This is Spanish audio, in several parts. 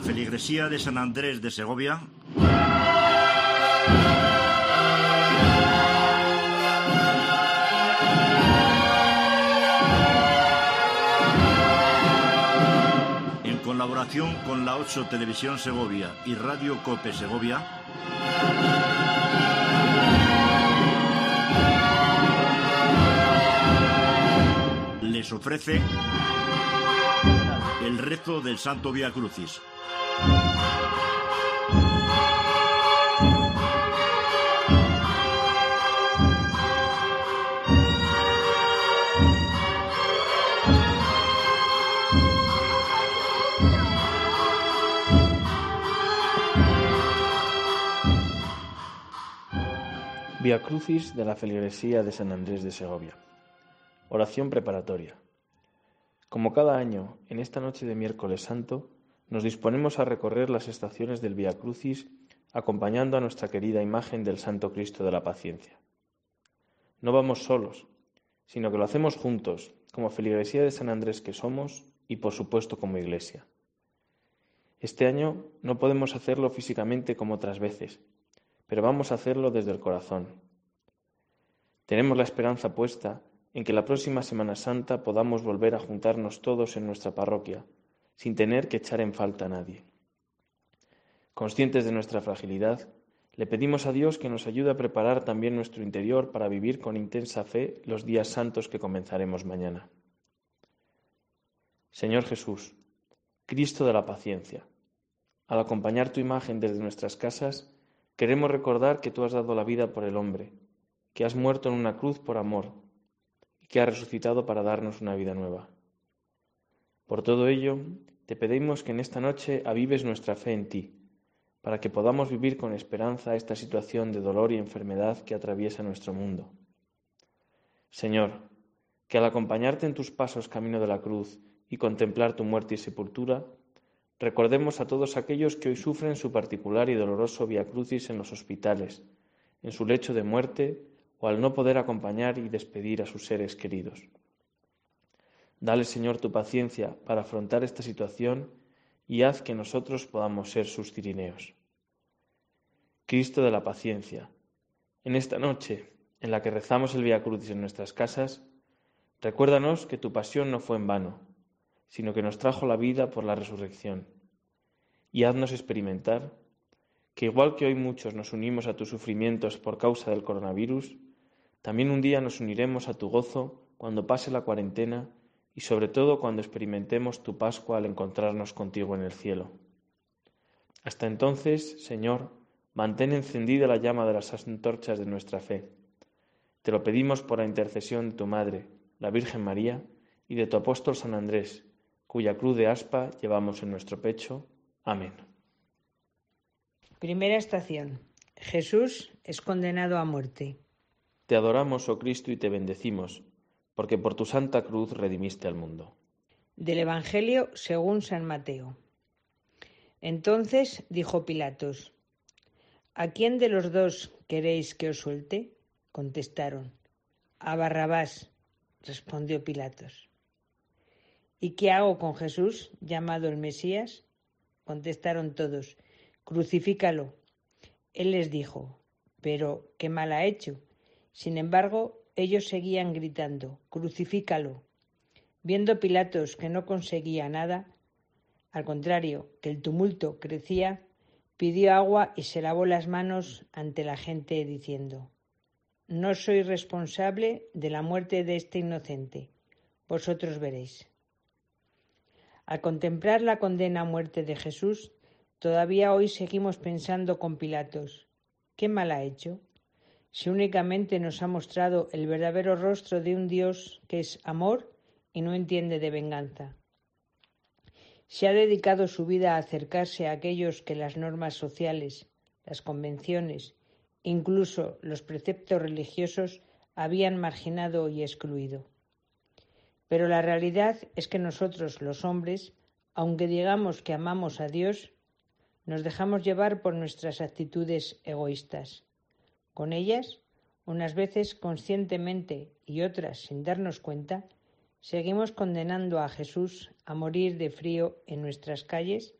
feligresía de San Andrés de Segovia en colaboración con la 8 Televisión Segovia y Radio Cope Segovia les ofrece el rezo del Santo Vía Crucis. Vía Crucis de la feligresía de San Andrés de Segovia. Oración preparatoria. Como cada año, en esta noche de Miércoles Santo, nos disponemos a recorrer las estaciones del Vía Crucis acompañando a nuestra querida imagen del Santo Cristo de la Paciencia. No vamos solos, sino que lo hacemos juntos, como feligresía de San Andrés que somos y por supuesto como Iglesia. Este año no podemos hacerlo físicamente como otras veces, pero vamos a hacerlo desde el corazón. Tenemos la esperanza puesta en que la próxima Semana Santa podamos volver a juntarnos todos en nuestra parroquia, sin tener que echar en falta a nadie. Conscientes de nuestra fragilidad, le pedimos a Dios que nos ayude a preparar también nuestro interior para vivir con intensa fe los días santos que comenzaremos mañana. Señor Jesús, Cristo de la paciencia, al acompañar tu imagen desde nuestras casas, queremos recordar que tú has dado la vida por el hombre, que has muerto en una cruz por amor, que ha resucitado para darnos una vida nueva. Por todo ello, te pedimos que en esta noche avives nuestra fe en ti, para que podamos vivir con esperanza esta situación de dolor y enfermedad que atraviesa nuestro mundo. Señor, que al acompañarte en tus pasos camino de la cruz y contemplar tu muerte y sepultura, recordemos a todos aquellos que hoy sufren su particular y doloroso Vía Crucis en los hospitales, en su lecho de muerte o al no poder acompañar y despedir a sus seres queridos. Dale, Señor, tu paciencia para afrontar esta situación y haz que nosotros podamos ser sus cirineos. Cristo de la paciencia, en esta noche en la que rezamos el Vía Crucis en nuestras casas, recuérdanos que tu pasión no fue en vano, sino que nos trajo la vida por la resurrección. Y haznos experimentar que igual que hoy muchos nos unimos a tus sufrimientos por causa del coronavirus, también un día nos uniremos a tu gozo cuando pase la cuarentena y sobre todo cuando experimentemos tu Pascua al encontrarnos contigo en el cielo. Hasta entonces, Señor, mantén encendida la llama de las antorchas de nuestra fe. Te lo pedimos por la intercesión de tu Madre, la Virgen María, y de tu apóstol San Andrés, cuya cruz de aspa llevamos en nuestro pecho. Amén. Primera estación. Jesús es condenado a muerte. Te adoramos, oh Cristo, y te bendecimos, porque por tu santa cruz redimiste al mundo. Del Evangelio según San Mateo. Entonces dijo Pilatos: ¿A quién de los dos queréis que os suelte? Contestaron: a Barrabás, respondió Pilatos. ¿Y qué hago con Jesús, llamado el Mesías? Contestaron todos: crucifícalo. Él les dijo: pero ¿qué mal ha hecho? Sin embargo, ellos seguían gritando: crucifícalo. Viendo Pilatos que no conseguía nada, al contrario, que el tumulto crecía, pidió agua y se lavó las manos ante la gente diciendo: no soy responsable de la muerte de este inocente, vosotros veréis. Al contemplar la condena a muerte de Jesús, todavía hoy seguimos pensando con Pilatos: ¿qué mal ha hecho? Si únicamente nos ha mostrado el verdadero rostro de un Dios que es amor y no entiende de venganza. Si ha dedicado su vida a acercarse a aquellos que las normas sociales, las convenciones, incluso los preceptos religiosos habían marginado y excluido. Pero la realidad es que nosotros, los hombres, aunque digamos que amamos a Dios, nos dejamos llevar por nuestras actitudes egoístas. Con ellas, unas veces conscientemente y otras sin darnos cuenta, seguimos condenando a Jesús a morir de frío en nuestras calles,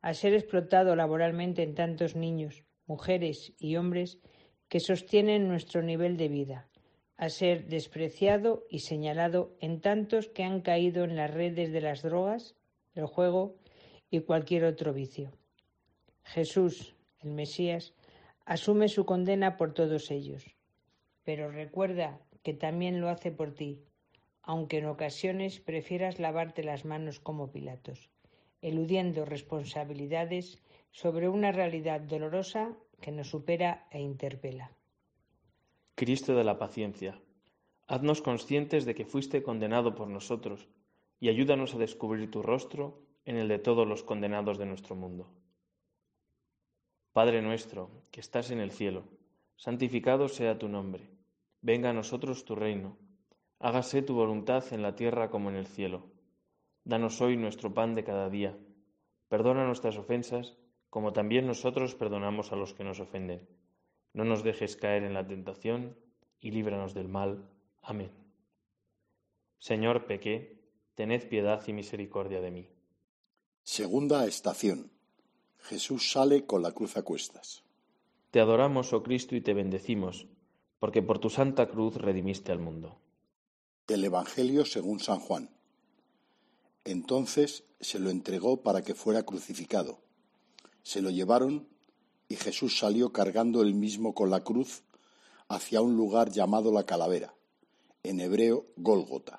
a ser explotado laboralmente en tantos niños, mujeres y hombres que sostienen nuestro nivel de vida, a ser despreciado y señalado en tantos que han caído en las redes de las drogas, el juego y cualquier otro vicio. Jesús, el Mesías, asume su condena por todos ellos, pero recuerda que también lo hace por ti, aunque en ocasiones prefieras lavarte las manos como Pilatos, eludiendo responsabilidades sobre una realidad dolorosa que nos supera e interpela. Cristo de la paciencia, haznos conscientes de que fuiste condenado por nosotros y ayúdanos a descubrir tu rostro en el de todos los condenados de nuestro mundo. Padre nuestro, que estás en el cielo, santificado sea tu nombre. Venga a nosotros tu reino. Hágase tu voluntad en la tierra como en el cielo. Danos hoy nuestro pan de cada día. Perdona nuestras ofensas, como también nosotros perdonamos a los que nos ofenden. No nos dejes caer en la tentación y líbranos del mal. Amén. Señor, pequé, tened piedad y misericordia de mí. Segunda estación. Jesús sale con la cruz a cuestas. Te adoramos, oh Cristo, y te bendecimos, porque por tu santa cruz redimiste al mundo. Del Evangelio según San Juan. Entonces se lo entregó para que fuera crucificado. Se lo llevaron y Jesús salió cargando él mismo con la cruz hacia un lugar llamado la Calavera, en hebreo Gólgota.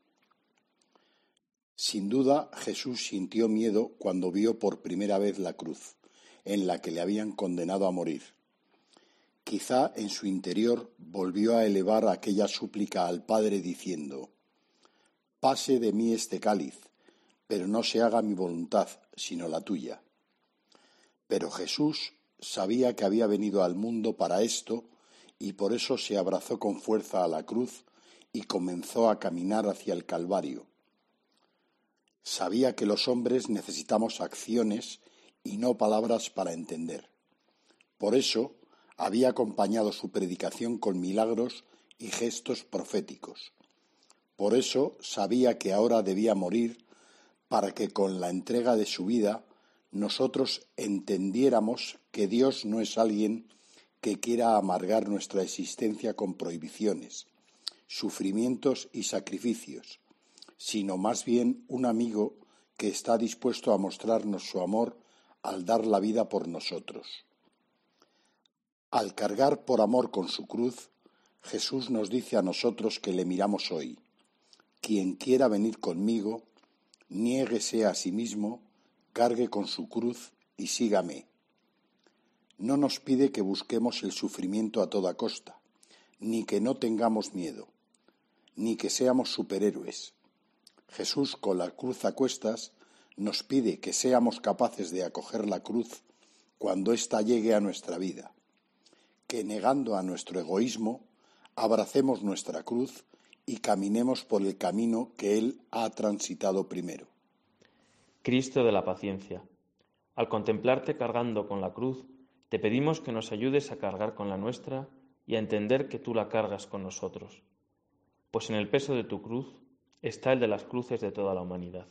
Sin duda, Jesús sintió miedo cuando vio por primera vez la cruz, en la que le habían condenado a morir. Quizá en su interior volvió a elevar aquella súplica al Padre diciendo: «Pase de mí este cáliz, pero no se haga mi voluntad, sino la tuya». Pero Jesús sabía que había venido al mundo para esto y por eso se abrazó con fuerza a la cruz y comenzó a caminar hacia el Calvario. Sabía que los hombres necesitamos acciones y no palabras para entender. Por eso había acompañado su predicación con milagros y gestos proféticos. Por eso sabía que ahora debía morir para que con la entrega de su vida nosotros entendiéramos que Dios no es alguien que quiera amargar nuestra existencia con prohibiciones, sufrimientos y sacrificios, sino más bien un amigo que está dispuesto a mostrarnos su amor al dar la vida por nosotros. Al cargar por amor con su cruz, Jesús nos dice a nosotros que le miramos hoy: quien quiera venir conmigo, niéguese a sí mismo, cargue con su cruz y sígame. No nos pide que busquemos el sufrimiento a toda costa, ni que no tengamos miedo, ni que seamos superhéroes. Jesús, con la cruz a cuestas, nos pide que seamos capaces de acoger la cruz cuando ésta llegue a nuestra vida, que negando a nuestro egoísmo, abracemos nuestra cruz y caminemos por el camino que Él ha transitado primero. Cristo de la paciencia, al contemplarte cargando con la cruz, te pedimos que nos ayudes a cargar con la nuestra y a entender que tú la cargas con nosotros, pues en el peso de tu cruz está el de las cruces de toda la humanidad.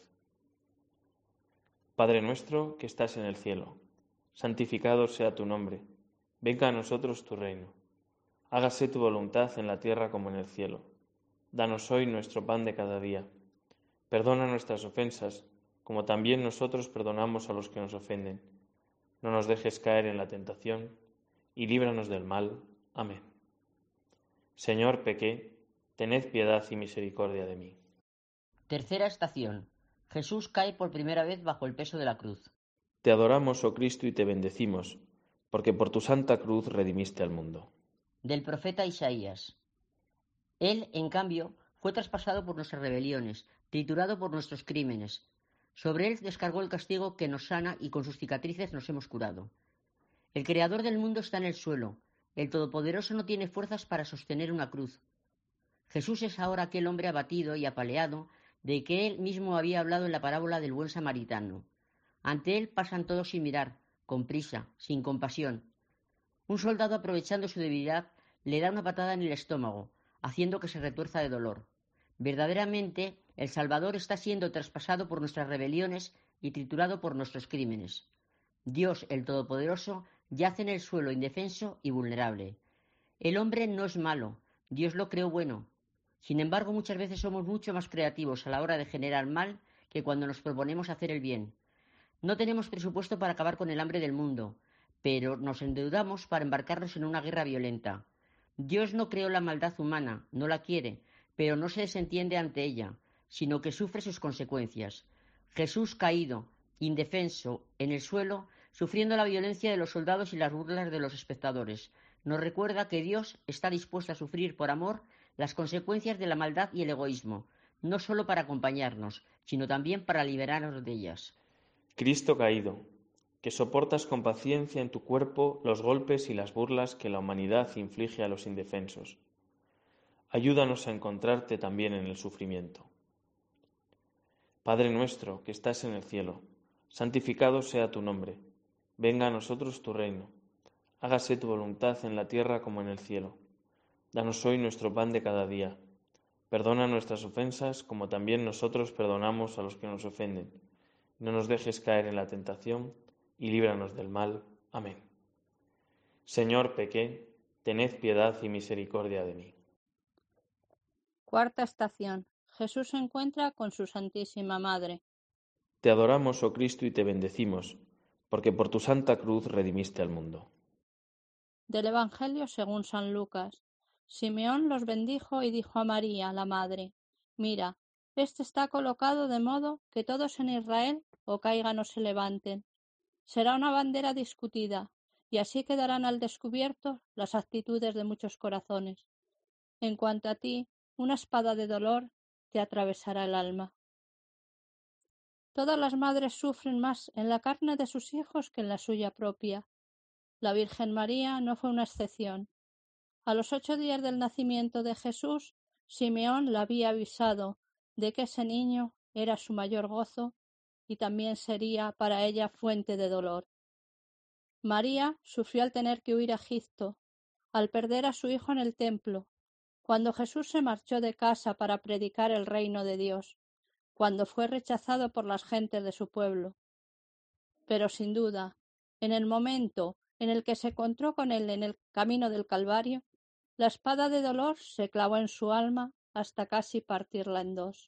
Padre nuestro que estás en el cielo, santificado sea tu nombre, venga a nosotros tu reino, hágase tu voluntad en la tierra como en el cielo. Danos hoy nuestro pan de cada día. Perdona nuestras ofensas, como también nosotros perdonamos a los que nos ofenden. No nos dejes caer en la tentación, y líbranos del mal. Amén. Señor, pequé, tened piedad y misericordia de mí. Tercera estación. Jesús cae por primera vez bajo el peso de la cruz. Te adoramos, oh Cristo, y te bendecimos, porque por tu santa cruz redimiste al mundo. Del profeta Isaías. Él, en cambio, fue traspasado por nuestras rebeliones, triturado por nuestros crímenes. Sobre él descargó el castigo que nos sana y con sus cicatrices nos hemos curado. El Creador del mundo está en el suelo. El Todopoderoso no tiene fuerzas para sostener una cruz. Jesús es ahora aquel hombre abatido y apaleado de que él mismo había hablado en la parábola del buen samaritano. Ante él pasan todos sin mirar, con prisa, sin compasión. Un soldado, aprovechando su debilidad, le da una patada en el estómago, haciendo que se retuerza de dolor. Verdaderamente, el Salvador está siendo traspasado por nuestras rebeliones y triturado por nuestros crímenes. Dios, el Todopoderoso, yace en el suelo indefenso y vulnerable. El hombre no es malo, Dios lo creó bueno. Sin embargo, muchas veces somos mucho más creativos a la hora de generar mal que cuando nos proponemos hacer el bien. No tenemos presupuesto para acabar con el hambre del mundo, pero nos endeudamos para embarcarnos en una guerra violenta. Dios no creó la maldad humana, no la quiere, pero no se desentiende ante ella, sino que sufre sus consecuencias. Jesús caído, indefenso, en el suelo, sufriendo la violencia de los soldados y las burlas de los espectadores, nos recuerda que Dios está dispuesto a sufrir por amor las consecuencias de la maldad y el egoísmo, no solo para acompañarnos, sino también para liberarnos de ellas. Cristo caído, que soportas con paciencia en tu cuerpo los golpes y las burlas que la humanidad inflige a los indefensos. Ayúdanos a encontrarte también en el sufrimiento. Padre nuestro, que estás en el cielo, santificado sea tu nombre. Venga a nosotros tu reino. Hágase tu voluntad en la tierra como en el cielo. Danos hoy nuestro pan de cada día. Perdona nuestras ofensas como también nosotros perdonamos a los que nos ofenden. No nos dejes caer en la tentación y líbranos del mal. Amén. Señor, pequé, tened piedad y misericordia de mí. Cuarta estación. Jesús se encuentra con su Santísima Madre. Te adoramos, oh Cristo, y te bendecimos, porque por tu santa cruz redimiste al mundo. Del Evangelio según San Lucas. Simeón los bendijo y dijo a María, la Madre: Mira, este está colocado de modo que todos en Israel o caigan o se levanten. Será una bandera discutida, y así quedarán al descubierto las actitudes de muchos corazones. En cuanto a ti, una espada de dolor te atravesará el alma. Todas las madres sufren más en la carne de sus hijos que en la suya propia. La Virgen María no fue una excepción. A los 8 días del nacimiento de Jesús, Simeón la había avisado de que ese niño era su mayor gozo y también sería para ella fuente de dolor. María sufrió al tener que huir a Egipto, al perder a su hijo en el templo, cuando Jesús se marchó de casa para predicar el reino de Dios, cuando fue rechazado por las gentes de su pueblo. Pero sin duda, en el momento en el que se encontró con él en el camino del Calvario, la espada de dolor se clavó en su alma hasta casi partirla en dos.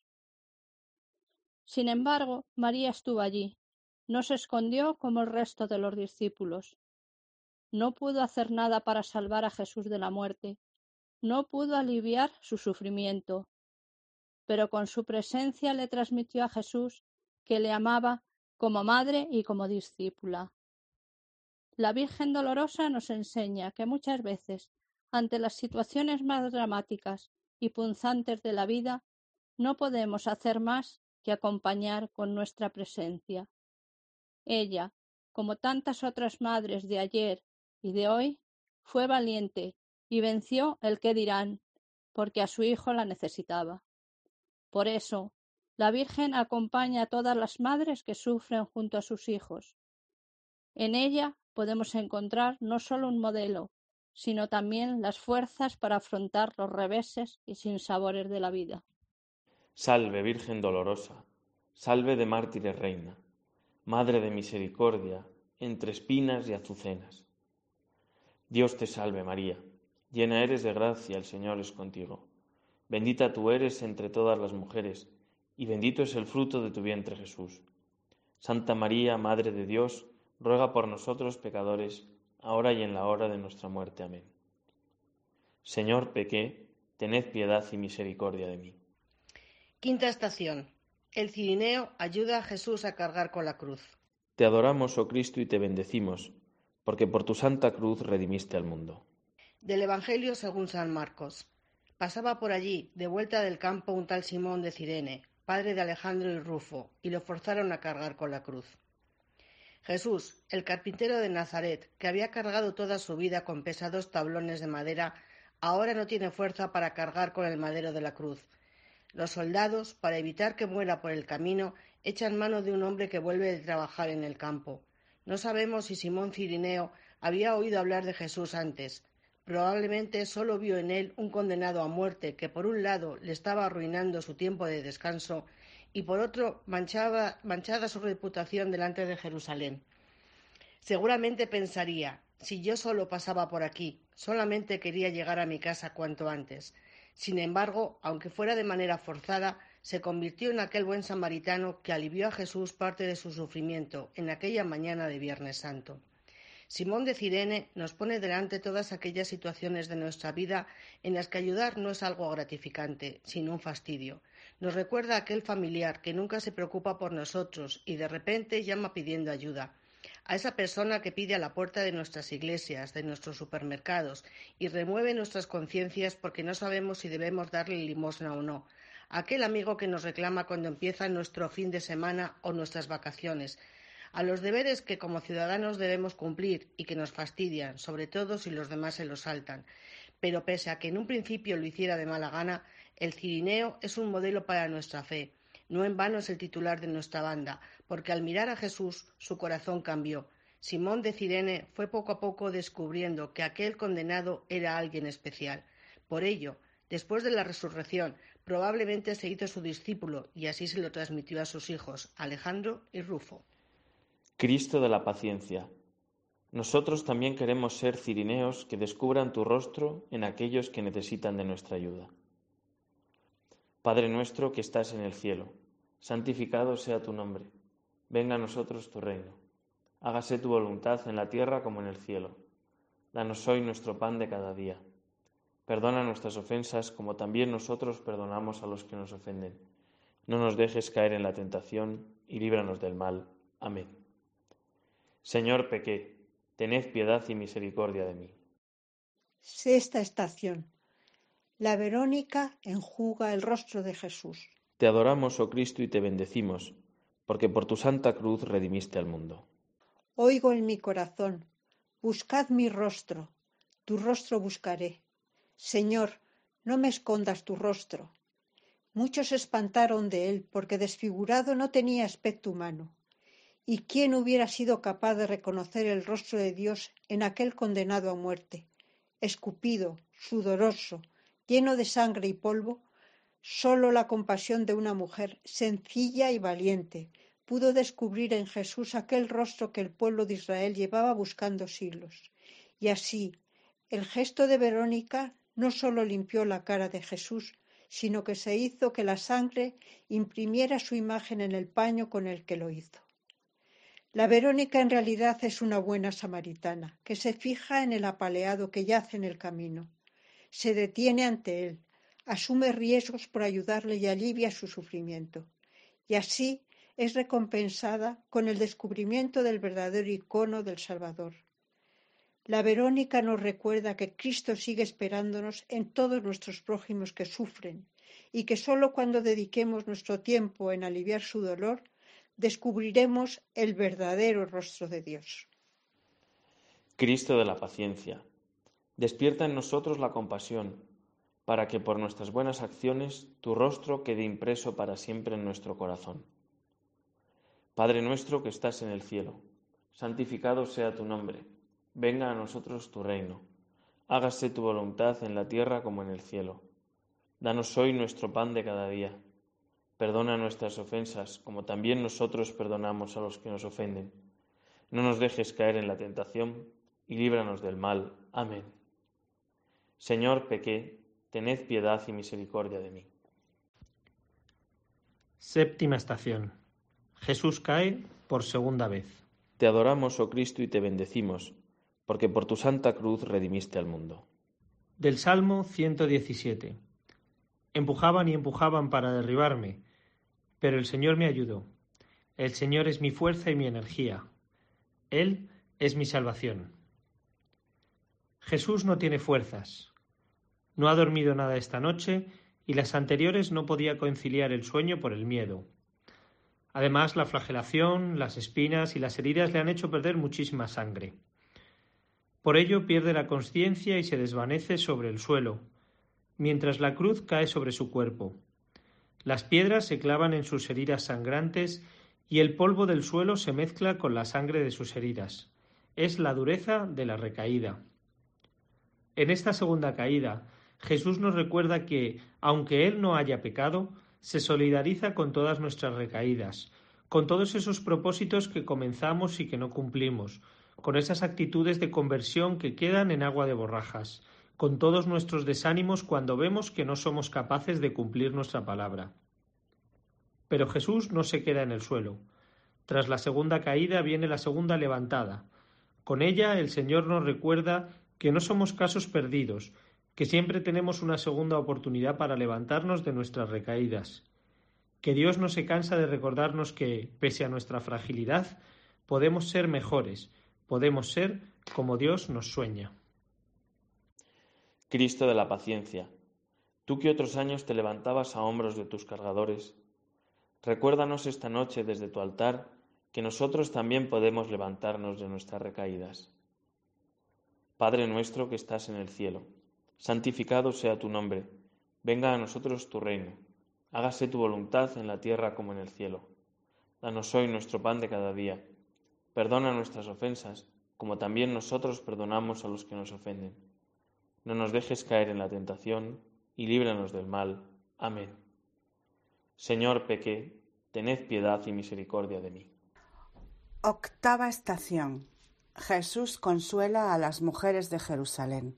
Sin embargo, María estuvo allí, no se escondió como el resto de los discípulos. No pudo hacer nada para salvar a Jesús de la muerte, no pudo aliviar su sufrimiento, pero con su presencia le transmitió a Jesús que le amaba como madre y como discípula. La Virgen Dolorosa nos enseña que muchas veces, ante las situaciones más dramáticas y punzantes de la vida, no podemos hacer más que acompañar con nuestra presencia. Ella, como tantas otras madres de ayer y de hoy, fue valiente y venció el qué dirán, porque a su hijo la necesitaba. Por eso, la Virgen acompaña a todas las madres que sufren junto a sus hijos. En ella podemos encontrar no solo un modelo, sino también las fuerzas para afrontar los reveses y sinsabores de la vida. Salve, Virgen dolorosa, salve de mártires reina, Madre de misericordia, entre espinas y azucenas. Dios te salve María, llena eres de gracia, el Señor es contigo. Bendita tú eres entre todas las mujeres, y bendito es el fruto de tu vientre Jesús. Santa María, Madre de Dios, ruega por nosotros pecadores, ahora y en la hora de nuestra muerte. Amén. Señor, pequé, tened piedad y misericordia de mí. Quinta estación. El cirineo ayuda a Jesús a cargar con la cruz. Te adoramos, oh Cristo, y te bendecimos, porque por tu santa cruz redimiste al mundo. Del Evangelio según San Marcos. Pasaba por allí, de vuelta del campo, un tal Simón de Cirene, padre de Alejandro y Rufo, y lo forzaron a cargar con la cruz. Jesús, el carpintero de Nazaret, que había cargado toda su vida con pesados tablones de madera, ahora no tiene fuerza para cargar con el madero de la cruz. Los soldados, para evitar que muera por el camino, echan mano de un hombre que vuelve de trabajar en el campo. No sabemos si Simón Cirineo había oído hablar de Jesús antes. Probablemente solo vio en él un condenado a muerte que por un lado le estaba arruinando su tiempo de descanso y por otro manchada su reputación delante de Jerusalén. Seguramente pensaría, si yo solo pasaba por aquí, solamente quería llegar a mi casa cuanto antes. Sin embargo, aunque fuera de manera forzada, se convirtió en aquel buen samaritano que alivió a Jesús parte de su sufrimiento en aquella mañana de Viernes Santo. Simón de Cirene nos pone delante todas aquellas situaciones de nuestra vida en las que ayudar no es algo gratificante, sino un fastidio. Nos recuerda a aquel familiar que nunca se preocupa por nosotros y de repente llama pidiendo ayuda. A esa persona que pide a la puerta de nuestras iglesias, de nuestros supermercados, y remueve nuestras conciencias porque no sabemos si debemos darle limosna o no. A aquel amigo que nos reclama cuando empieza nuestro fin de semana o nuestras vacaciones. A los deberes que como ciudadanos debemos cumplir y que nos fastidian, sobre todo si los demás se los saltan. Pero pese a que en un principio lo hiciera de mala gana, el cirineo es un modelo para nuestra fe. No en vano es el titular de nuestra banda, porque al mirar a Jesús su corazón cambió. Simón de Cirene fue poco a poco descubriendo que aquel condenado era alguien especial. Por ello, después de la resurrección, probablemente se hizo su discípulo y así se lo transmitió a sus hijos, Alejandro y Rufo. Cristo de la paciencia, nosotros también queremos ser cirineos que descubran tu rostro en aquellos que necesitan de nuestra ayuda. Padre nuestro que estás en el cielo, santificado sea tu nombre. Venga a nosotros tu reino. Hágase tu voluntad en la tierra como en el cielo. Danos hoy nuestro pan de cada día. Perdona nuestras ofensas como también nosotros perdonamos a los que nos ofenden. No nos dejes caer en la tentación y líbranos del mal. Amén. Señor, pequé, tened piedad y misericordia de mí. Sexta estación. La Verónica enjuga el rostro de Jesús. Te adoramos, oh Cristo, y te bendecimos, porque por tu santa cruz redimiste al mundo. Oigo en mi corazón, buscad mi rostro, tu rostro buscaré. Señor, no me escondas tu rostro. Muchos se espantaron de él, porque desfigurado no tenía aspecto humano. ¿Y quién hubiera sido capaz de reconocer el rostro de Dios en aquel condenado a muerte? Escupido, sudoroso, lleno de sangre y polvo, solo la compasión de una mujer sencilla y valiente pudo descubrir en Jesús aquel rostro que el pueblo de Israel llevaba buscando siglos. Y así, el gesto de Verónica no solo limpió la cara de Jesús, sino que se hizo que la sangre imprimiera su imagen en el paño con el que lo hizo. La Verónica en realidad es una buena samaritana, que se fija en el apaleado que yace en el camino. Se detiene ante él, asume riesgos por ayudarle y alivia su sufrimiento. Y así es recompensada con el descubrimiento del verdadero icono del Salvador. La Verónica nos recuerda que Cristo sigue esperándonos en todos nuestros prójimos que sufren y que sólo cuando dediquemos nuestro tiempo en aliviar su dolor descubriremos el verdadero rostro de Dios. Cristo de la paciencia, despierta en nosotros la compasión, para que por nuestras buenas acciones tu rostro quede impreso para siempre en nuestro corazón. Padre nuestro que estás en el cielo, santificado sea tu nombre, venga a nosotros tu reino, hágase tu voluntad en la tierra como en el cielo. Danos hoy nuestro pan de cada día. Perdona nuestras ofensas, como también nosotros perdonamos a los que nos ofenden. No nos dejes caer en la tentación y líbranos del mal. Amén. Señor, pequé, tened piedad y misericordia de mí. Séptima estación. Jesús cae por segunda vez. Te adoramos, oh Cristo, y te bendecimos, porque por tu santa cruz redimiste al mundo. Del Salmo 117. Empujaban y empujaban para derribarme, pero el Señor me ayudó. El Señor es mi fuerza y mi energía. Él es mi salvación. Jesús no tiene fuerzas. No ha dormido nada esta noche y las anteriores no podía conciliar el sueño por el miedo. Además, la flagelación, las espinas y las heridas le han hecho perder muchísima sangre. Por ello pierde la consciencia y se desvanece sobre el suelo, mientras la cruz cae sobre su cuerpo. Las piedras se clavan en sus heridas sangrantes y el polvo del suelo se mezcla con la sangre de sus heridas. Es la dureza de la recaída. En esta segunda caída, Jesús nos recuerda que, aunque Él no haya pecado, se solidariza con todas nuestras recaídas, con todos esos propósitos que comenzamos y que no cumplimos, con esas actitudes de conversión que quedan en agua de borrajas, con todos nuestros desánimos cuando vemos que no somos capaces de cumplir nuestra palabra. Pero Jesús no se queda en el suelo. Tras la segunda caída viene la segunda levantada. Con ella el Señor nos recuerda que no somos casos perdidos, que siempre tenemos una segunda oportunidad para levantarnos de nuestras recaídas. Que Dios no se cansa de recordarnos que, pese a nuestra fragilidad, podemos ser mejores, podemos ser como Dios nos sueña. Cristo de la paciencia, tú que otros años te levantabas a hombros de tus cargadores, recuérdanos esta noche desde tu altar que nosotros también podemos levantarnos de nuestras recaídas. Padre nuestro que estás en el cielo, santificado sea tu nombre, venga a nosotros tu reino, hágase tu voluntad en la tierra como en el cielo. Danos hoy nuestro pan de cada día, perdona nuestras ofensas, como también nosotros perdonamos a los que nos ofenden. No nos dejes caer en la tentación y líbranos del mal. Amén. Señor, pequé, tened piedad y misericordia de mí. Octava estación. Jesús consuela a las mujeres de Jerusalén.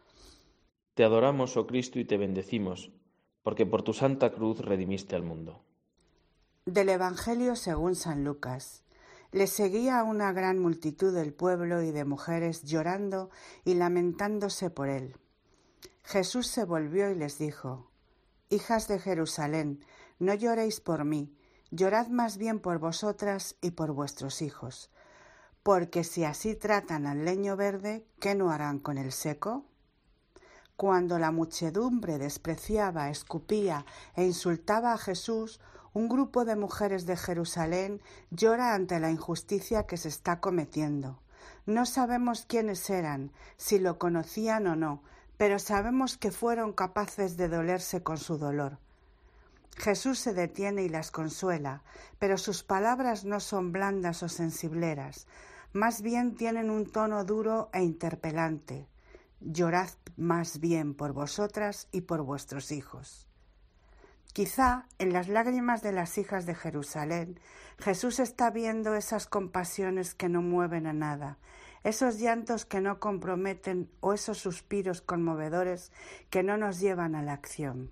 Te adoramos, oh Cristo, y te bendecimos, porque por tu santa cruz redimiste al mundo. Del Evangelio según San Lucas. Le seguía una gran multitud del pueblo y de mujeres llorando y lamentándose por él. Jesús se volvió y les dijo: Hijas de Jerusalén, no lloréis por mí, llorad más bien por vosotras y por vuestros hijos. Porque si así tratan al leño verde, ¿qué no harán con el seco? Cuando la muchedumbre despreciaba, escupía e insultaba a Jesús, un grupo de mujeres de Jerusalén llora ante la injusticia que se está cometiendo. No sabemos quiénes eran, si lo conocían o no, pero sabemos que fueron capaces de dolerse con su dolor. Jesús se detiene y las consuela, pero sus palabras no son blandas o sensibleras, más bien tienen un tono duro e interpelante. Llorad más bien por vosotras y por vuestros hijos. Quizá en las lágrimas de las hijas de Jerusalén, Jesús está viendo esas compasiones que no mueven a nada, esos llantos que no comprometen o esos suspiros conmovedores que no nos llevan a la acción.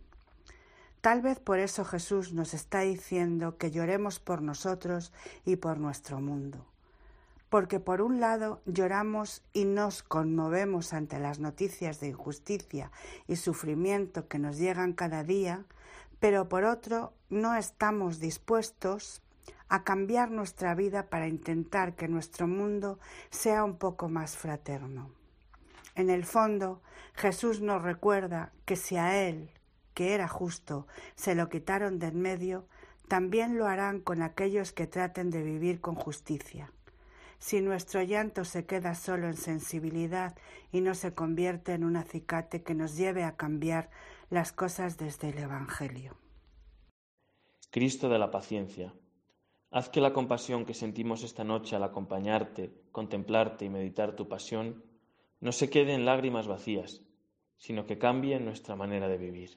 Tal vez por eso Jesús nos está diciendo que lloremos por nosotros y por nuestro mundo. Porque por un lado lloramos y nos conmovemos ante las noticias de injusticia y sufrimiento que nos llegan cada día, pero por otro no estamos dispuestos a cambiar nuestra vida para intentar que nuestro mundo sea un poco más fraterno. En el fondo, Jesús nos recuerda que si a Él, que era justo, se lo quitaron de en medio, también lo harán con aquellos que traten de vivir con justicia. Si nuestro llanto se queda solo en sensibilidad y no se convierte en un acicate que nos lleve a cambiar las cosas desde el Evangelio. Cristo de la paciencia, haz que la compasión que sentimos esta noche al acompañarte, contemplarte y meditar tu pasión no se quede en lágrimas vacías, sino que cambie nuestra manera de vivir.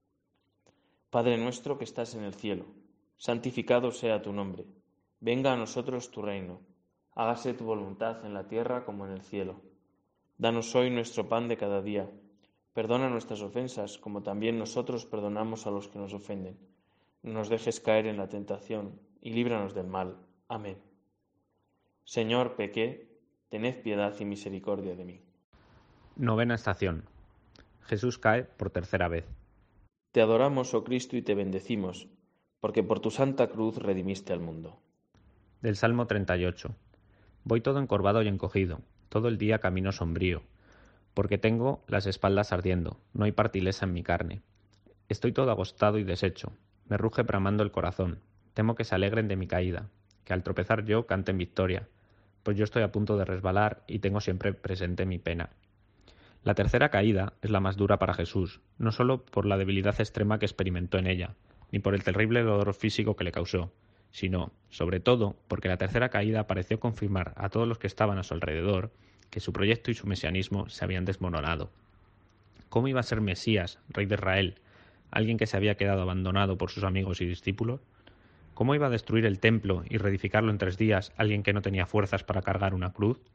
Padre nuestro que estás en el cielo, santificado sea tu nombre, venga a nosotros tu reino, hágase tu voluntad en la tierra como en el cielo. Danos hoy nuestro pan de cada día, perdona nuestras ofensas como también nosotros perdonamos a los que nos ofenden. No nos dejes caer en la tentación y líbranos del mal. Amén. Señor, pequé, tened piedad y misericordia de mí. Novena estación. Jesús cae por tercera vez. Te adoramos, oh Cristo, y te bendecimos, porque por tu santa cruz redimiste al mundo. Del Salmo 38. Voy todo encorvado y encogido, todo el día camino sombrío, porque tengo las espaldas ardiendo, no hay partilesa en mi carne. Estoy todo agostado y deshecho, me ruge bramando el corazón, temo que se alegren de mi caída, que al tropezar yo canten victoria, pues yo estoy a punto de resbalar y tengo siempre presente mi pena. La tercera caída es la más dura para Jesús, no solo por la debilidad extrema que experimentó en ella, ni por el terrible dolor físico que le causó, sino, sobre todo, porque la tercera caída pareció confirmar a todos los que estaban a su alrededor que su proyecto y su mesianismo se habían desmoronado. ¿Cómo iba a ser Mesías, rey de Israel, alguien que se había quedado abandonado por sus amigos y discípulos? ¿Cómo iba a destruir el templo y reedificarlo en 3 días alguien que no tenía fuerzas para cargar una cruz?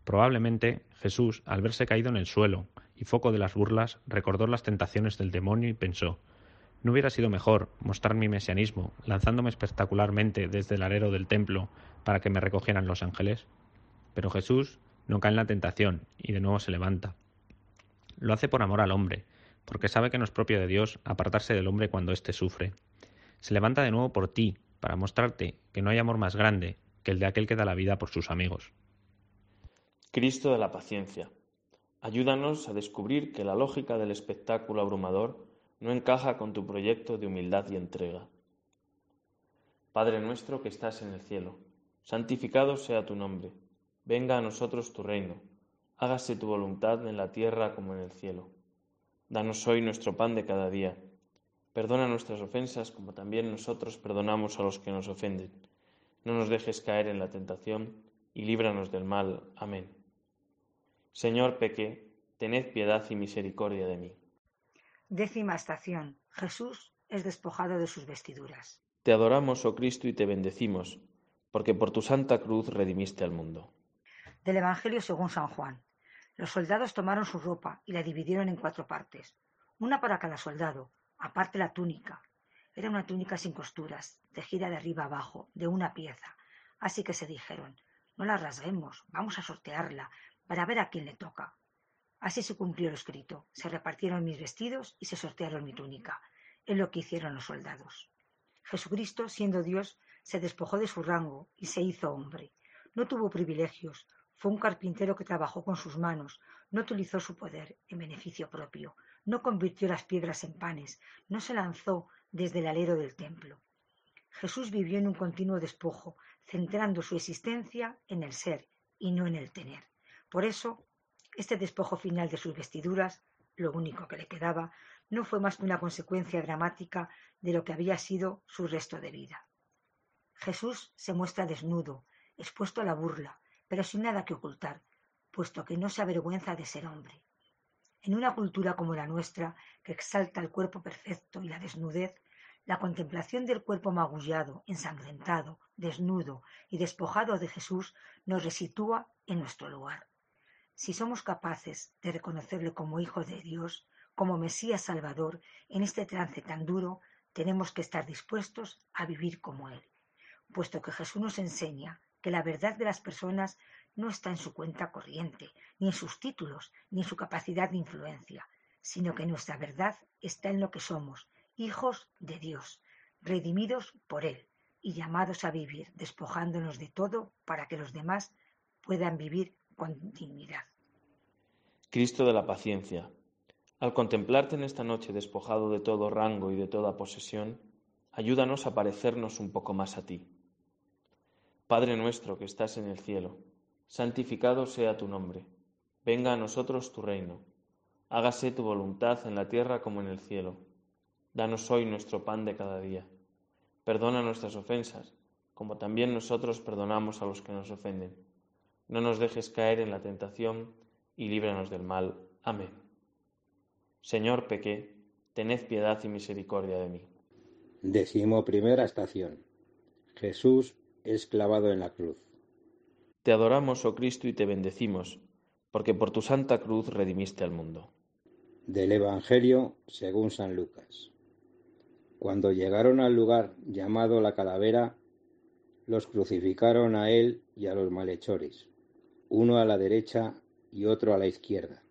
Probablemente Jesús, al verse caído en el suelo y foco de las burlas, recordó las tentaciones del demonio y pensó: ¿no hubiera sido mejor mostrar mi mesianismo lanzándome espectacularmente desde el alero del templo para que me recogieran los ángeles? Pero Jesús no cae en la tentación y de nuevo se levanta. Lo hace por amor al hombre, porque sabe que no es propio de Dios apartarse del hombre cuando éste sufre. Se levanta de nuevo por ti, para mostrarte que no hay amor más grande que el de aquel que da la vida por sus amigos. Cristo de la paciencia, ayúdanos a descubrir que la lógica del espectáculo abrumador no encaja con tu proyecto de humildad y entrega. Padre nuestro que estás en el cielo, santificado sea tu nombre. Venga a nosotros tu reino. Hágase tu voluntad en la tierra como en el cielo. Danos hoy nuestro pan de cada día. Perdona nuestras ofensas como también nosotros perdonamos a los que nos ofenden. No nos dejes caer en la tentación y líbranos del mal. Amén. Señor, pequé, tened piedad y misericordia de mí. 10ª estación. Jesús es despojado de sus vestiduras. Te adoramos, oh Cristo, y te bendecimos, porque por tu santa cruz redimiste al mundo. Del Evangelio según San Juan. Los soldados tomaron su ropa y la dividieron en 4 partes, una para cada soldado, aparte la túnica. Era una túnica sin costuras, tejida de arriba abajo, de una pieza. Así que se dijeron: no la rasguemos, vamos a sortearla, para ver a quién le toca. Así se cumplió lo escrito, se repartieron mis vestidos y se sortearon mi túnica. Es lo que hicieron los soldados. Jesucristo, siendo Dios, se despojó de su rango y se hizo hombre. No tuvo privilegios, fue un carpintero que trabajó con sus manos, no utilizó su poder en beneficio propio, no convirtió las piedras en panes, no se lanzó desde el alero del templo. Jesús vivió en un continuo despojo, centrando su existencia en el ser y no en el tener. Por eso, este despojo final de sus vestiduras, lo único que le quedaba, no fue más que una consecuencia dramática de lo que había sido su resto de vida. Jesús se muestra desnudo, expuesto a la burla, pero sin nada que ocultar, puesto que no se avergüenza de ser hombre. En una cultura como la nuestra, que exalta el cuerpo perfecto y la desnudez, la contemplación del cuerpo magullado, ensangrentado, desnudo y despojado de Jesús nos resitúa en nuestro lugar. Si somos capaces de reconocerle como Hijo de Dios, como Mesías Salvador, en este trance tan duro, tenemos que estar dispuestos a vivir como Él, puesto que Jesús nos enseña que la verdad de las personas no está en su cuenta corriente, ni en sus títulos, ni en su capacidad de influencia, sino que nuestra verdad está en lo que somos, hijos de Dios, redimidos por Él y llamados a vivir despojándonos de todo para que los demás puedan vivir con dignidad. Cristo de la paciencia, al contemplarte en esta noche despojado de todo rango y de toda posesión, ayúdanos a parecernos un poco más a ti. Padre nuestro que estás en el cielo, santificado sea tu nombre. Venga a nosotros tu reino. Hágase tu voluntad en la tierra como en el cielo. Danos hoy nuestro pan de cada día. Perdona nuestras ofensas, como también nosotros perdonamos a los que nos ofenden. No nos dejes caer en la tentación y líbranos del mal. Amén. Señor, pequé, tened piedad y misericordia de mí. 11ª estación. Jesús es clavado en la cruz. Te adoramos, oh Cristo, y te bendecimos, porque por tu santa cruz redimiste al mundo. Del Evangelio según San Lucas. Cuando llegaron al lugar llamado la Calavera, los crucificaron a él y a los malhechores, uno a la derecha y otro a la izquierda.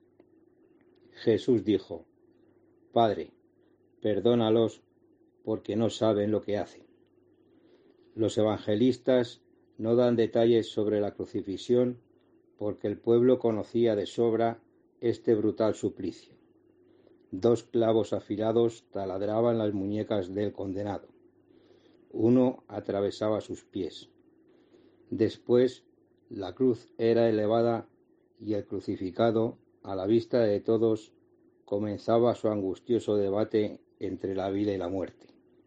Jesús dijo: Padre, perdónalos, porque no saben lo que hacen. Los evangelistas no dan detalles sobre la crucifixión porque el pueblo conocía de sobra este brutal suplicio. 2 clavos afilados taladraban las muñecas del condenado. Uno atravesaba sus pies. Después, la cruz era elevada y el crucificado, a la vista de todos, comenzaba su angustioso debate entre la vida y la muerte.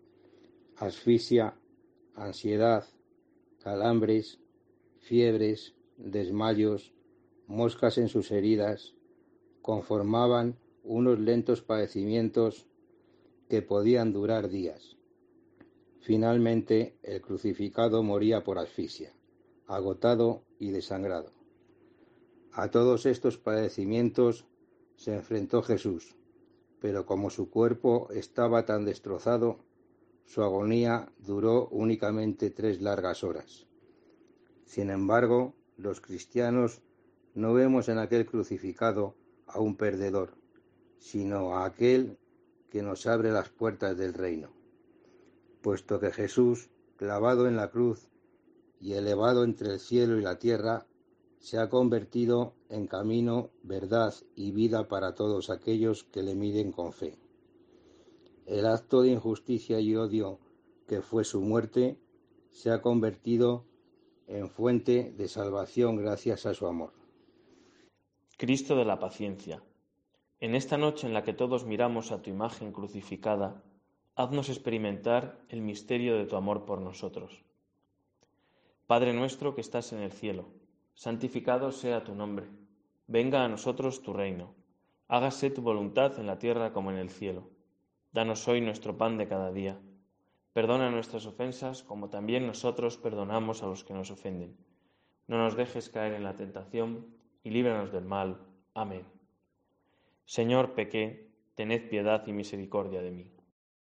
Asfixia, ansiedad, calambres, fiebres, desmayos, moscas en sus heridas, conformaban unos lentos padecimientos que podían durar días. Finalmente, el crucificado moría por asfixia, agotado y desangrado. A todos estos padecimientos se enfrentó Jesús, pero como su cuerpo estaba tan destrozado, su agonía duró únicamente 3 largas horas. Sin embargo, los cristianos no vemos en aquel crucificado a un perdedor, sino a aquel que nos abre las puertas del reino. Puesto que Jesús, clavado en la cruz y elevado entre el cielo y la tierra, se ha convertido en camino, verdad y vida para todos aquellos que le miden con fe. El acto de injusticia y odio que fue su muerte se ha convertido en fuente de salvación gracias a su amor. Cristo de la paciencia, en esta noche en la que todos miramos a tu imagen crucificada, haznos experimentar el misterio de tu amor por nosotros. Padre nuestro que estás en el cielo, santificado sea tu nombre. Venga a nosotros tu reino. Hágase tu voluntad en la tierra como en el cielo. Danos hoy nuestro pan de cada día. Perdona nuestras ofensas como también nosotros perdonamos a los que nos ofenden. No nos dejes caer en la tentación y líbranos del mal. Amén. Señor, pequé, tened piedad y misericordia de mí.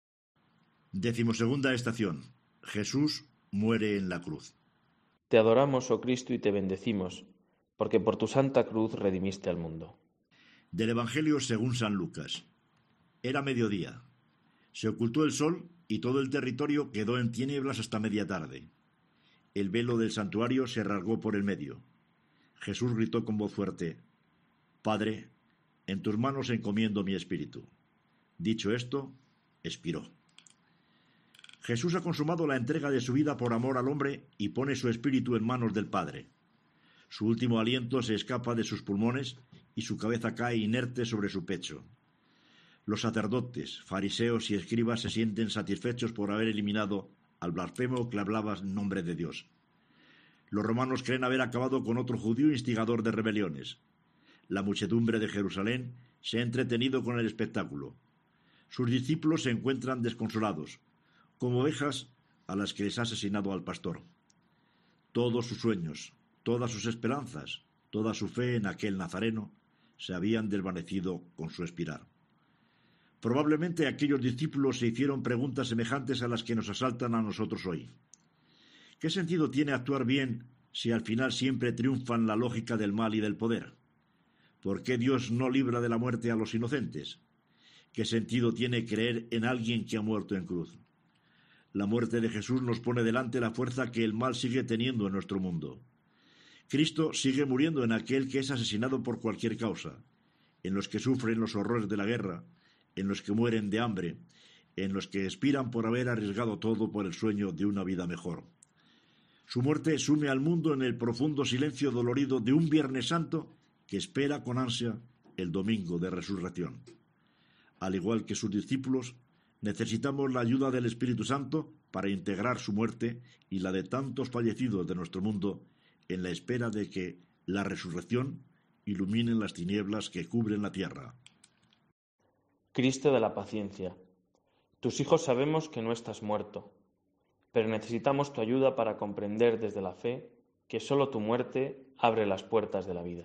12ª estación. Jesús muere en la cruz. Te adoramos, oh Cristo, y te bendecimos, porque por tu santa cruz redimiste al mundo. Del Evangelio según San Lucas. Era mediodía. Se ocultó el sol y todo el territorio quedó en tinieblas hasta media tarde. El velo del santuario se rasgó por el medio. Jesús gritó con voz fuerte: Padre, en tus manos encomiendo mi espíritu. Dicho esto, expiró. Jesús ha consumado la entrega de su vida por amor al hombre y pone su espíritu en manos del Padre. Su último aliento se escapa de sus pulmones y su cabeza cae inerte sobre su pecho. Los sacerdotes, fariseos y escribas se sienten satisfechos por haber eliminado al blasfemo que hablaba en nombre de Dios. Los romanos creen haber acabado con otro judío instigador de rebeliones. La muchedumbre de Jerusalén se ha entretenido con el espectáculo. Sus discípulos se encuentran desconsolados, como ovejas a las que les ha asesinado al pastor. Todos sus sueños, todas sus esperanzas, toda su fe en aquel nazareno se habían desvanecido con su expirar. Probablemente aquellos discípulos se hicieron preguntas semejantes a las que nos asaltan a nosotros hoy. ¿Qué sentido tiene actuar bien si al final siempre triunfan la lógica del mal y del poder? ¿Por qué Dios no libra de la muerte a los inocentes? ¿Qué sentido tiene creer en alguien que ha muerto en cruz? La muerte de Jesús nos pone delante la fuerza que el mal sigue teniendo en nuestro mundo. Cristo sigue muriendo en aquel que es asesinado por cualquier causa, en los que sufren los horrores de la guerra, en los que mueren de hambre, en los que expiran por haber arriesgado todo por el sueño de una vida mejor. Su muerte sume al mundo en el profundo silencio dolorido de un Viernes Santo que espera con ansia el domingo de resurrección. Al igual que sus discípulos, necesitamos la ayuda del Espíritu Santo para integrar su muerte y la de tantos fallecidos de nuestro mundo en la espera de que la resurrección ilumine las tinieblas que cubren la tierra. Cristo de la paciencia, tus hijos sabemos que no estás muerto, pero necesitamos tu ayuda para comprender desde la fe que sólo tu muerte abre las puertas de la vida.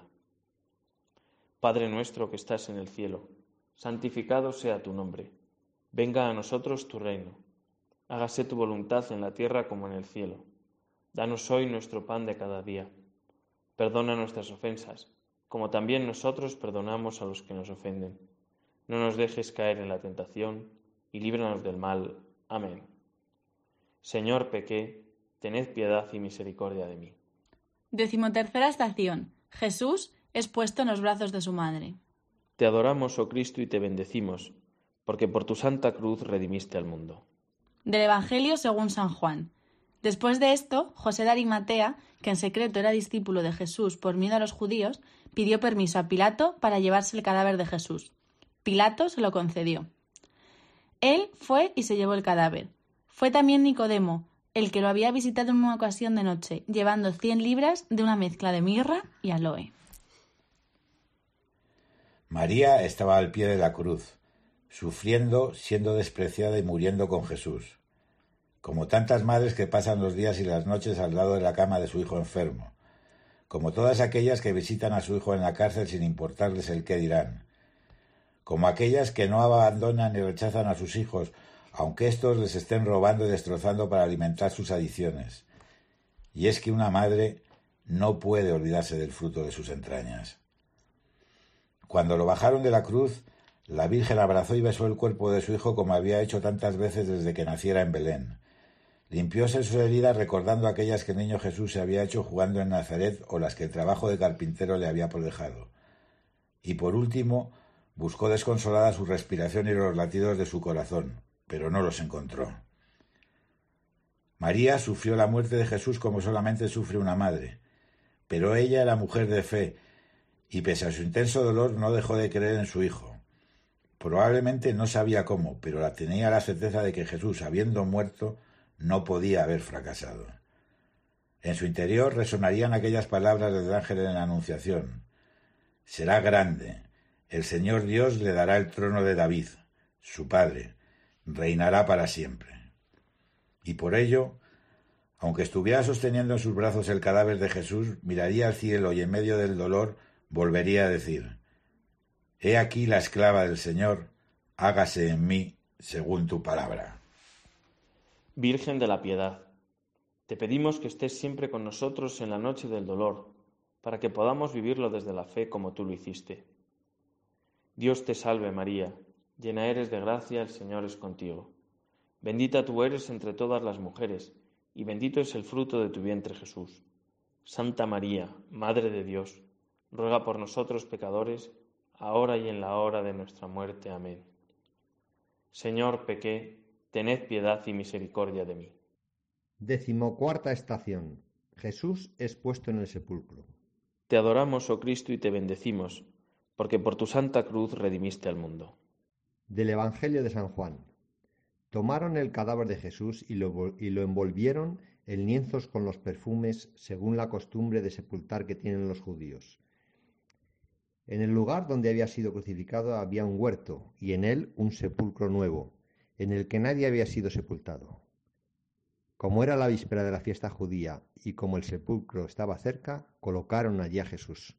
Padre nuestro que estás en el cielo, santificado sea tu nombre. Venga a nosotros tu reino. Hágase tu voluntad en la tierra como en el cielo. Danos hoy nuestro pan de cada día. Perdona nuestras ofensas, como también nosotros perdonamos a los que nos ofenden. No nos dejes caer en la tentación y líbranos del mal. Amén. Señor, pequé, tened piedad y misericordia de mí. 13ª estación. Jesús es puesto en los brazos de su madre. Te adoramos, oh Cristo, y te bendecimos, porque por tu santa cruz redimiste al mundo. Del Evangelio según San Juan. Después de esto, José de Arimatea, que en secreto era discípulo de Jesús por miedo a los judíos, pidió permiso a Pilato para llevarse el cadáver de Jesús. Pilato se lo concedió. Él fue y se llevó el cadáver. Fue también Nicodemo, el que lo había visitado en una ocasión de noche, llevando 100 libras de una mezcla de mirra y aloe. María estaba al pie de la cruz, sufriendo, siendo despreciada y muriendo con Jesús, como tantas madres que pasan los días y las noches al lado de la cama de su hijo enfermo, como todas aquellas que visitan a su hijo en la cárcel sin importarles el qué dirán, como aquellas que no abandonan ni rechazan a sus hijos, aunque éstos les estén robando y destrozando para alimentar sus adicciones. Y es que una madre no puede olvidarse del fruto de sus entrañas. Cuando lo bajaron de la cruz, la Virgen abrazó y besó el cuerpo de su hijo como había hecho tantas veces desde que naciera en Belén. Limpióse sus heridas recordando aquellas que el niño Jesús se había hecho jugando en Nazaret o las que el trabajo de carpintero le había dejado. Y por último, buscó desconsolada su respiración y los latidos de su corazón, pero no los encontró. María sufrió la muerte de Jesús como solamente sufre una madre, pero ella era mujer de fe y pese a su intenso dolor no dejó de creer en su hijo. Probablemente no sabía cómo, pero tenía la certeza de que Jesús, habiendo muerto, no podía haber fracasado. En su interior resonarían aquellas palabras del ángel en la Anunciación: será grande, el Señor Dios le dará el trono de David, su padre, reinará para siempre. Y por ello, aunque estuviera sosteniendo en sus brazos el cadáver de Jesús, miraría al cielo y en medio del dolor volvería a decir: he aquí la esclava del Señor, hágase en mí según tu palabra. Virgen de la Piedad, te pedimos que estés siempre con nosotros en la noche del dolor, para que podamos vivirlo desde la fe como tú lo hiciste. Dios te salve María, llena eres de gracia, el Señor es contigo. Bendita tú eres entre todas las mujeres, y bendito es el fruto de tu vientre Jesús. Santa María, Madre de Dios, ruega por nosotros pecadores, ahora y en la hora de nuestra muerte. Amén. Señor, pequé, tened piedad y misericordia de mí. 14ª estación. Jesús es puesto en el sepulcro. Te adoramos, oh Cristo, y te bendecimos, porque por tu santa cruz redimiste al mundo. Del Evangelio de San Juan. Tomaron el cadáver de Jesús y lo envolvieron en lienzos con los perfumes, según la costumbre de sepultar que tienen los judíos. En el lugar donde había sido crucificado había un huerto, y en él un sepulcro nuevo, en el que nadie había sido sepultado. Como era la víspera de la fiesta judía y como el sepulcro estaba cerca, colocaron allí a Jesús.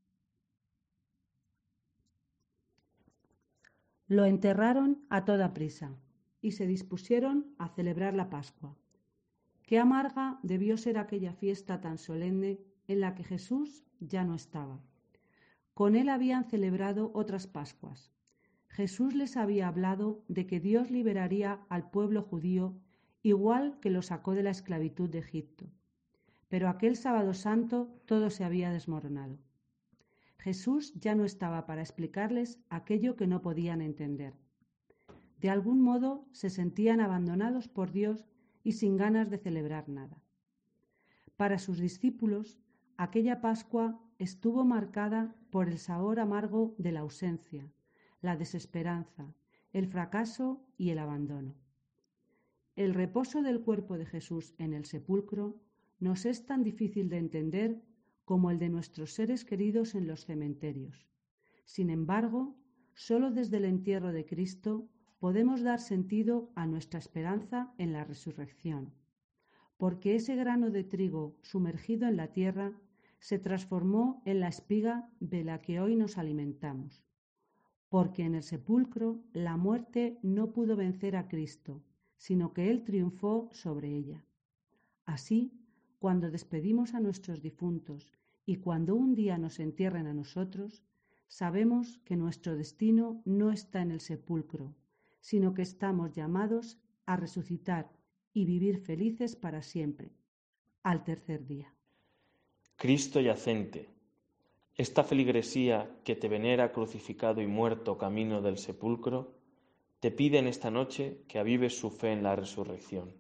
Lo enterraron a toda prisa y se dispusieron a celebrar la Pascua. Qué amarga debió ser aquella fiesta tan solemne en la que Jesús ya no estaba. Con él habían celebrado otras Pascuas. Jesús les había hablado de que Dios liberaría al pueblo judío igual que lo sacó de la esclavitud de Egipto. Pero aquel sábado santo todo se había desmoronado. Jesús ya no estaba para explicarles aquello que no podían entender. De algún modo se sentían abandonados por Dios y sin ganas de celebrar nada. Para sus discípulos, aquella Pascua estuvo marcada por el sabor amargo de la ausencia, la desesperanza, el fracaso y el abandono. El reposo del cuerpo de Jesús en el sepulcro nos es tan difícil de entender como el de nuestros seres queridos en los cementerios. Sin embargo, solo desde el entierro de Cristo podemos dar sentido a nuestra esperanza en la resurrección, porque ese grano de trigo sumergido en la tierra se transformó en la espiga de la que hoy nos alimentamos, porque en el sepulcro la muerte no pudo vencer a Cristo, sino que Él triunfó sobre ella. Así, cuando despedimos a nuestros difuntos y cuando un día nos entierren a nosotros, sabemos que nuestro destino no está en el sepulcro, sino que estamos llamados a resucitar y vivir felices para siempre, al tercer día. Cristo yacente, esta feligresía que te venera crucificado y muerto camino del sepulcro, te pide en esta noche que avives su fe en la resurrección.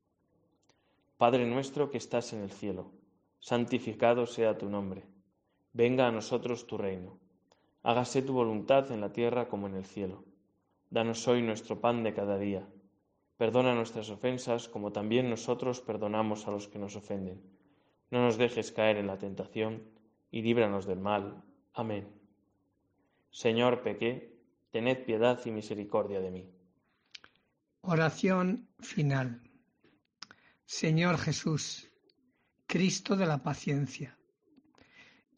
Padre nuestro que estás en el cielo, santificado sea tu nombre. Venga a nosotros tu reino. Hágase tu voluntad en la tierra como en el cielo. Danos hoy nuestro pan de cada día. Perdona nuestras ofensas como también nosotros perdonamos a los que nos ofenden. No nos dejes caer en la tentación y líbranos del mal. Amén. Señor, pequé, tened piedad y misericordia de mí. Oración final. Señor Jesús, Cristo de la paciencia,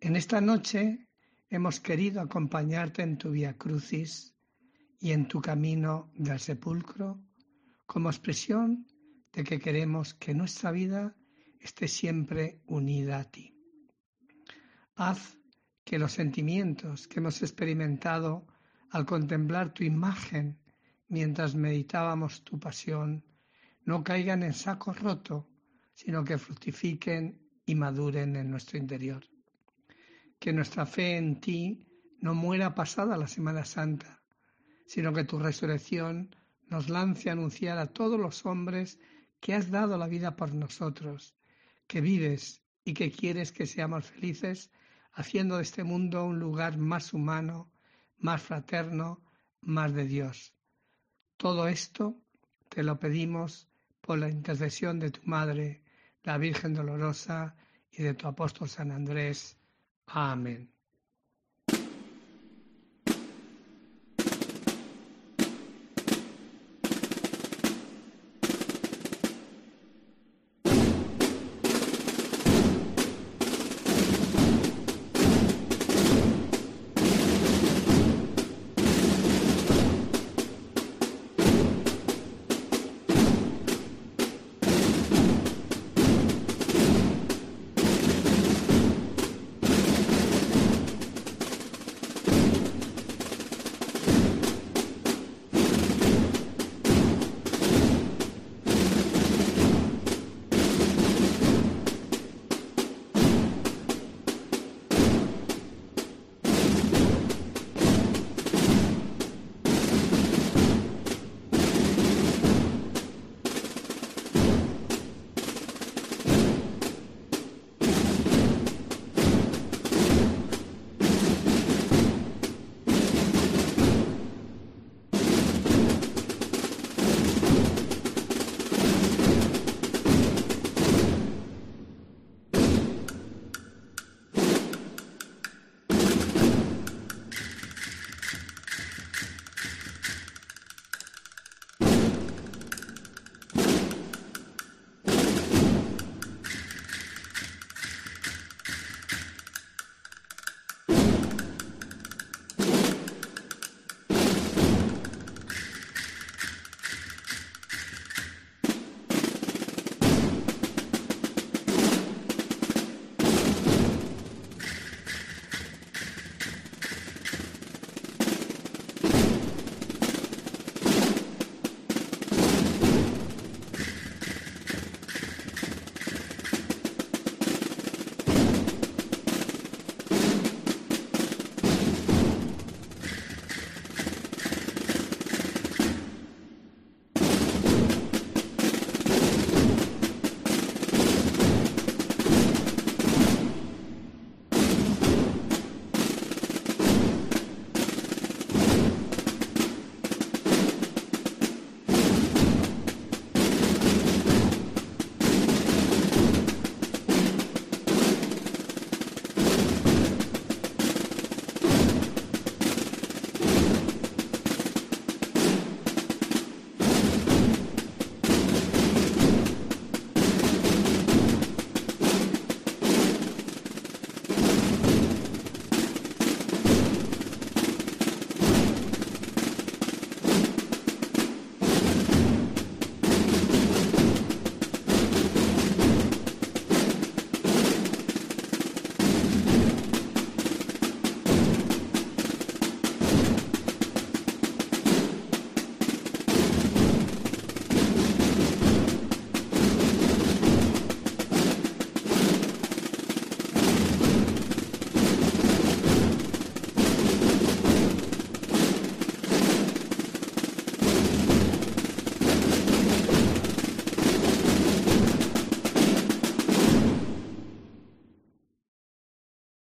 En esta noche hemos querido acompañarte en tu Vía Crucis y en tu camino del sepulcro como expresión de que queremos que nuestra vida esté siempre unida a ti. Haz que los sentimientos que hemos experimentado al contemplar tu imagen mientras meditábamos tu pasión no caigan en saco roto, sino que fructifiquen y maduren en nuestro interior. Que nuestra fe en ti no muera pasada la Semana Santa, sino que tu resurrección nos lance a anunciar a todos los hombres que has dado la vida por nosotros, que vives y que quieres que seamos felices, haciendo de este mundo un lugar más humano, más fraterno, más de Dios. Todo esto te lo pedimos por la intercesión de tu Madre, la Virgen Dolorosa, y de tu apóstol San Andrés. Amén.